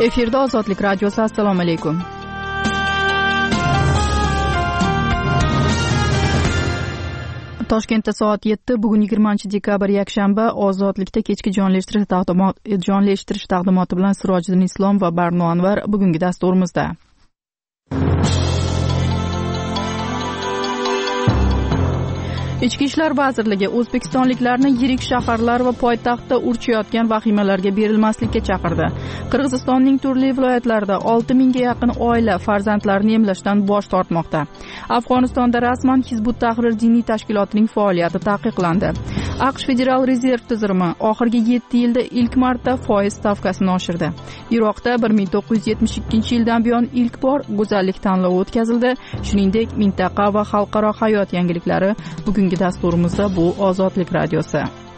Efirda Ozodlik radiosi. Assalomu alaykum. Toshkentda soat 7, bugun 20-dekabr yakshanba. Ozodlikda kechki jonlashtirish taqdimoti bilan Sirojiddin Islom va Barno Anvar bugungi dasturimizda. Ichki ishlar vazirligi o'zbekistonliklarni yirik shaharlar va poytaxtda urchayotgan vahimalarga berilmaslikka chaqirdi. Qirg'izistonning turli viloyatlarida 6000 ga yaqin oila farzandlarini emlashdan bosh tortmoqda. Afg'onistonda rasman Hizbut Tahrir diniy tashkilotining faoliyati taqiqlandi. AQSh Federal rezerv tizimi oxirgi 7 yilda ilk marta foiz stavkasini oshirdi. Iroqda 1972-yildan buyon ilk bor go'zallik tanlovi o'tkazildi. Shuningdek, mintaqa va xalqaro hayot yangiliklari bugungi dasturimizda. Bu Ozodlik radiosi.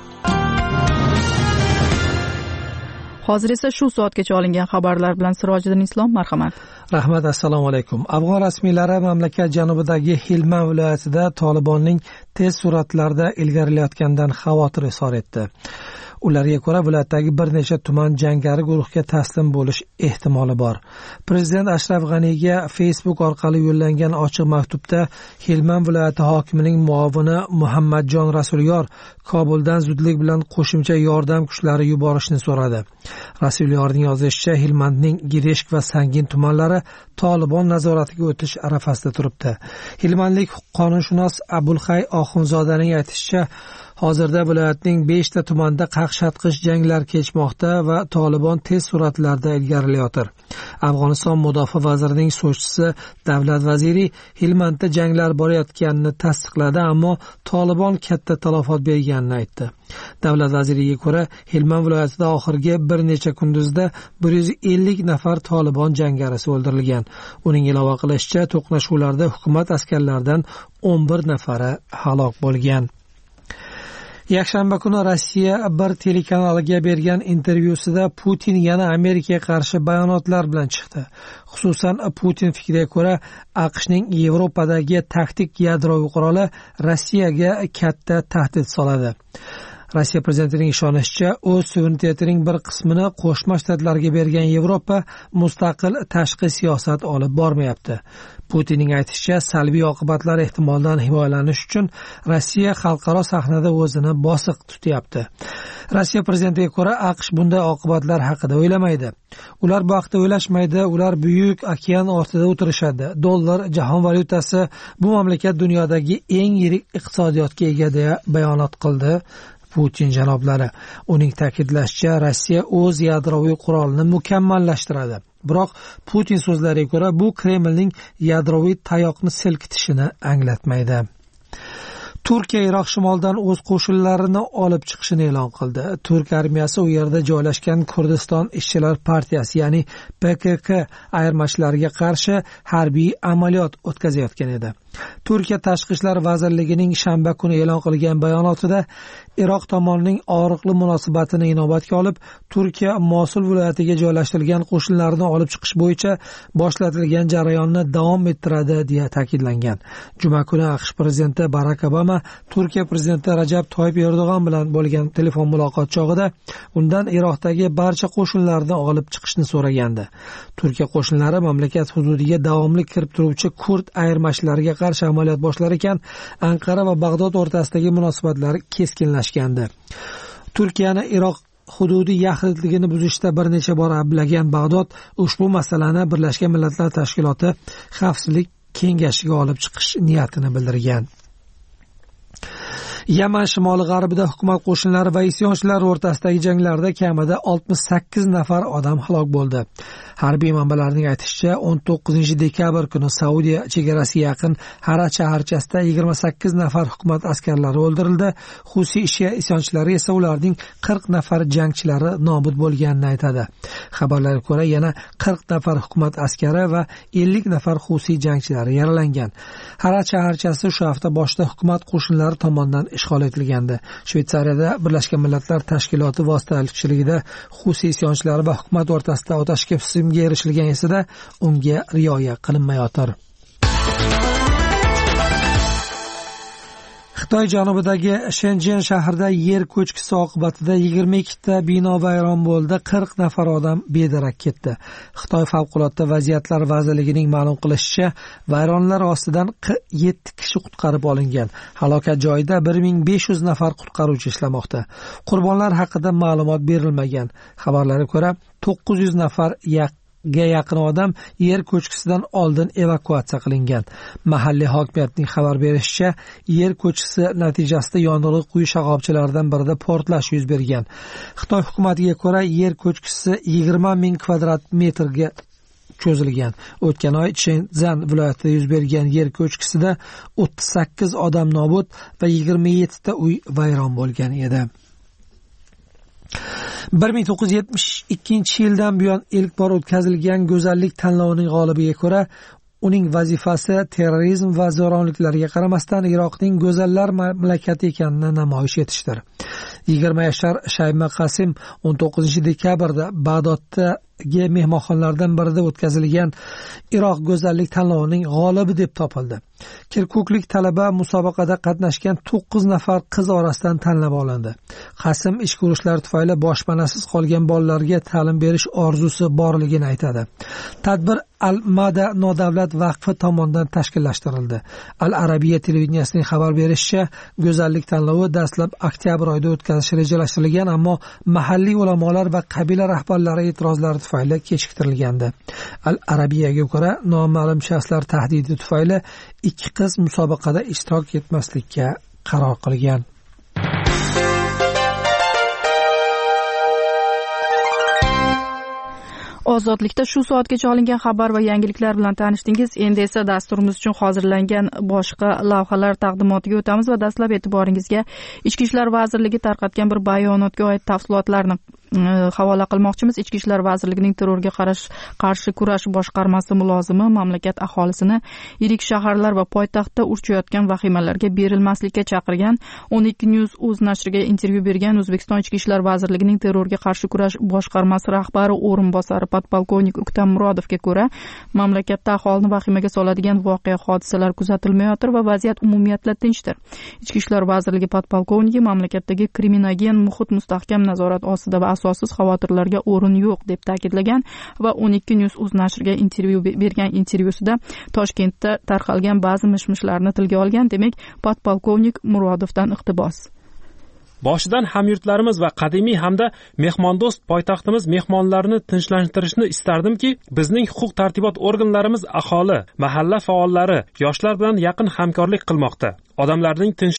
Hozir esa shu soatgacha olingan xabarlar bilan Sirojiddin Islom, marhamat. Rahmat, assalomu alaykum. Afg'on rasmiylari mamlakat janubidagi Helmand viloyatida Tolibonning tez sur'atlarda ilgarilayotganidan xavotir izhor etdi. Ularga ko'ra, viloyatdagi bir necha tuman jangari guruhga taslim bo'lish ehtimoli bor. Prezident Ashraf G'aniyga Facebook orqali yo'llangan ochiq maktubda Helmand viloyati hokimining muovini Muhammadjon Rasulyor Kobuldan zudlik bilan qo'shimcha yordam kuchlari yuborishni so'radi. Rasulyorning yozishicha, Helmandning Gireshk va Sangin tumanlari Tolibon nazoratiga o'tish arafasida turibdi. Helmandlik qonunshunos Abulxay Oxunzodaning aytishicha, hozirda viloyatning 5 ta tumanda qaqshatqich janglar kechmoqda va Tolibon tez sur'atlarda ilgarilayotir. Afg'oniston mudofaa vazirining so'zchisi Davlat vaziri Helmandda janglar borayotganini tasdiqladi, ammo Tolibon katta talafot berganini aytdi. Davlat vaziriga ko'ra, Helmand viloyatida oxirgi bir necha kunduzda 150 nafar Tolibon jangarisi o'ldirilgan. Uning ilova qilishicha, to'qnashuvlarda hukumat askarlaridan 11 nafari halok bo'lgan. Yakshanba kuni Rossiya bir telekanaliga bergan intervyusida Putin yana Amerikaga qarshi bayonotlar bilan chiqdi. Xususan, Putin fikriga ko'ra, AQShning Yevropadagi taktik yadroviy quroli Rossiyaga katta tahdid soladi. Rossiya prezidentining ishonishicha, o'z suverenitetining bir qismini Qo'shma Shtatlarga bergan Yevropa mustaqil tashqi siyosat olib bormayapti. Putinning aytishicha, salbiy oqibatlar ehtimoldan himoyalanish uchun Rossiya xalqaro sahnada o'zini bosiq tutyapti. Rossiya prezidentiga ko'ra, AQSh bunday oqibatlar haqida o'ylamaydi. Ular bu haqda o'ylashmaydi, ular buyuk okean ortida o'tirishadi. Dollar jahon valyutasi, bu mamlakat dunyodagi eng yirik iqtisodiyotga ega deya bayonot qildi Putin janoblari. Uning ta'kidlashicha, Rossiya o'z yadroviy qurolini mukammallashtiradi. Biroq Putin so'zlariga ko'ra, bu Kremlning yadroviy tayoqni silkitishini anglatmaydi. Turkiya Iroq shimolidan o'z qo'shinlarini olib chiqishini e'lon qildi. Turk armiyasi u yerda joylashgan Kurdiston ishchilar partiyasi, ya'ni PKK ayirmachilariga qarshi harbiy amaliyot o'tkazayotgan edi. Turkiya Tashqi ishlar vazirligining shanba kuni e'lon qilgan bayonotida Iroq tomonining og'riqli munosabatini inobatga olib, Turkiya Mosul viloyatiga joylashtirilgan qo'shinlarni olib chiqish bo'yicha boshlatilgan jarayonni davom ettiradi deya ta'kidlangan. Juma kuni AQSh prezidenti Barak Obama Turkiya prezidenti Rajab Toyyib Erdo'g'on bilan bo'lgan telefon muloqot chog'ida undan Iroqdagi barcha qo'shinlarni olib chiqishni so'ragandi. Turkiya qo'shinlari mamlakat hududiga davomli kirib turuvchi kurd ayirmachilariga qarshi amaliyot boshlar ekan, Anqara va Bag'dod o'rtasidagi munosabatlar keskinlashgandi. Turkiyani Iroq hududiy yaxlitligini buzishda bir necha bor ayblagan Bag'dod ushbu masalani Birlashgan Millatlar Tashkiloti Xavfsizlik kengashiga olib chiqish niyatini bildirgan. Yaman shimoli-g'arbida hukumat qo'shinlari va isyonchilar o'rtasidagi janglarda kamida 68 nafar odam halok bo'ldi. Harbiy manbalarning aytishicha, 19-dekabr kuni Saudiya chegarasiga yaqin Harat shaharchasida 28 nafar hukumat askarlari o'ldirildi. Husi isyonchilari esa ularning 40 nafar jangchilari nobud bo'lganini aytadi. Xabarlarga ko'ra, yana 40 nafar hukumat askari va 50 nafar Husi jangchilari yaralangan. Harat shaharchasi shu hafta boshida hukumat qo'shinlari tomonidan ishg'ol etilgandi. Shveysariyada Birlashgan Millatlar Tashkiloti vositachiligida Husi isyonchilari va hukumat o'rtasida otashga erishilgan esa unga rioya qilinmayotir. Xitoy janubidagi Shenzhen shahrida yer ko'chkisi oqibatida 22 ta bino vayron bo'ldi, 40 nafar odam bedarak ketdi. Xitoy favqulodda vaziyatlar vazirligining ma'lum qilishicha, vayronlar ostidan 7 kishi qutqarib olingan. Halokat joyida 1500 nafar qutqaruvchi ishlamoqda. Qurbonlar haqida ma'lumot berilmagan. Xabarlarga ko'ra, 900 nafar yaqin odam yer ko'chkisidan oldin evakuatsiya qilingan. Mahalliy hokimiyatning xabar berishicha, yer ko'chkisi natijasida yong'in quyi shoxobchalaridan birida portlash yuz bergan. Xitoy hukumatiga ko'ra, yer ko'chkisi 20 ming kvadrat metrga cho'zilgan. O'tgan oy Shenzhen viloyatida yuz bergan yer ko'chkisida 38 odam nobud va 27 ta uy vayron bo'lgan edi. 1972 yildan buyon ilk bor o'tkazilgan go'zallik tanlovining g'olibiga ko'ra, uning vazifasi terrorizm va zo'ravonliklarga qaramasdan Iroqning go'zallar mamlakati ekanini namoyish etishdir. 20 yoshlar Shayma Qasim 19 dekabrda Bag'doddagi mehmonxonalardan birida o'tkazilgan Iroq go'zallik tanlovining g'olibi deb topildi. Kirkuklik talaba musobaqada qatnashgan 9 nafar qiz orasidan tanlab olindi. Qasim ish ko'rishlari tufayli boshpanasiz qolgan bolalarga ta'lim berish orzusi borligini aytadi. Tadbir Al-Mada nodavlat vaqfi tomonidan tashkillashtirildi. Al-Arabiya televideniyasining xabar berishicha, go'zallik tanlovi dastlab oktyabr oyida o'tkazish rejalashtirilgan, ammo mahalliy ulamolar va qabila rahbarlari e'tirozlari tufayli kechiktirilgandi. Al-Arabiyaga ko'ra, noma'lum shaxslar tahdidi tufayli 2 qiz musobaqada ishtirok etmaslikka qaror qilgan. Ozodlikda shu soatgacha olingan xabar va yangiliklar bilan tanishdingiz. Endi esa dasturimiz uchun hozirlangan boshqa lavhalar taqdimotiga o'tamiz va dastlab e'tiboringizga Ichki ishlar vazirligi tarqatgan bir bayonotga oid tafsilotlarni havola qilmoqchimiz. Ichki ishlar vazirligining terrorga qarshi kurash boshqarmasi mulozimi mamlakat aholisini yirik shaharlar va poytaxtda urchayotgan vahimalarga berilmaslikka chaqirgan. 12 News o'z nashriga intervyu bergan O'zbekiston Ichki ishlar vazirligining terrorga qarshi kurash boshqarmasi rahbari o'rinbosari podpolkovnik Uktam Murodovga ko'ra, mamlakatda aholini vahimaga soladigan voqea hodisalar kuzatilmayotir va vaziyat umumiyatla tinchdir. Ichki ishlar vazirligi podpolkovniki mamlakatdagi kriminogen muhit mustahkam nazorat ostida va asossiz xavotirlarga o'rin yo'q deb ta'kidlagan va 12 News o'z nashriga intervyu bergan intervyusida Toshkentda tarqalgan ba'zi mishmishlarni tilga olgan. Demak, podpolkovnik Murodovdan iqtibos. Boshidan hamyurtlarimiz va qadimiy hamda mehmondo'st poytaxtimiz mehmonlarini tinchlantirishni istardimki, bizning huquq-tartibot organlarimiz aholi, mahalla faollari, yoshlar bilan yaqin hamkorlik qilmoqda. Odamlarning tinch